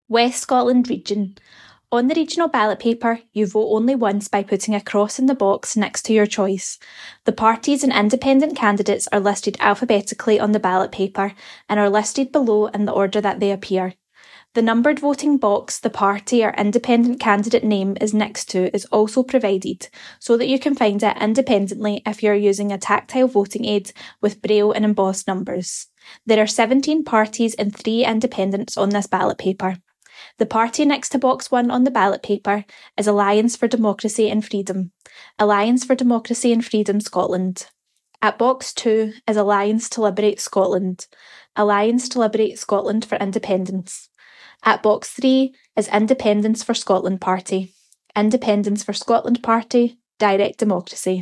West Scotland region. On the regional ballot paper, you vote only once by putting a cross in the box next to your choice. The parties and independent candidates are listed alphabetically on the ballot paper and are listed below in the order that they appear. The numbered voting box the party or independent candidate name is next to is also provided, so that you can find it independently if you are using a tactile voting aid with braille and embossed numbers. There are 17 parties and 3 independents on this ballot paper. The party next to box 1 on the ballot paper is Alliance for Democracy and Freedom. Alliance for Democracy and Freedom Scotland. At box 2 is Alliance to Liberate Scotland. Alliance to Liberate Scotland for Independence. At box 3 is Independence for Scotland Party. Independence for Scotland Party, Direct Democracy.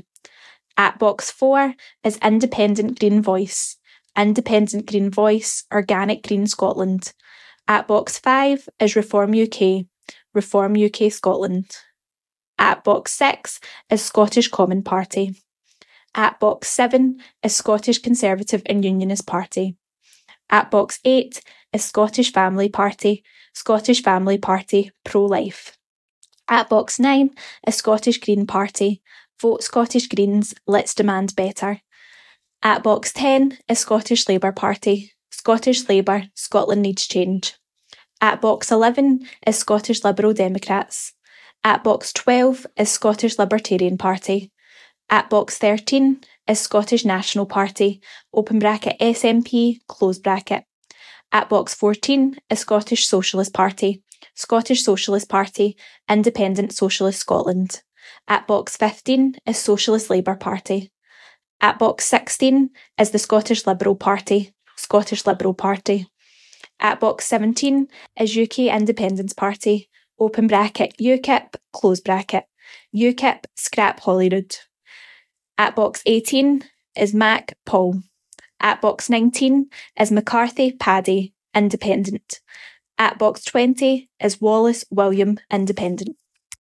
At box 4 is Independent Green Voice. Independent Green Voice, Organic Green Scotland. At box 5 is Reform UK. Reform UK Scotland. At box 6 is Scottish Common Party. At box 7 is Scottish Conservative and Unionist Party. At box 8 is Scottish Family Party. Scottish Family Party, Pro-Life. At box 9 is Scottish Green Party. Vote Scottish Greens, Let's Demand Better. At box 10 is Scottish Labour Party. Scottish Labour, Scotland Needs Change. At box 11 is Scottish Liberal Democrats. At box 12 is Scottish Libertarian Party. At box 13 is Scottish National Party, open bracket SNP, close bracket. At box 14 is Scottish Socialist Party. Scottish Socialist Party, Independent Socialist Scotland. At box 15 is Socialist Labour Party. At box 16 is the Scottish Liberal Party. Scottish Liberal Party. At box 17 is UK Independence Party, open bracket UKIP, close bracket. UKIP, scrap Holyrood. At box 18 is Mac, Paul. At box 19 is McCarthy, Paddy, Independent. At box 20 is Wallace, William, Independent.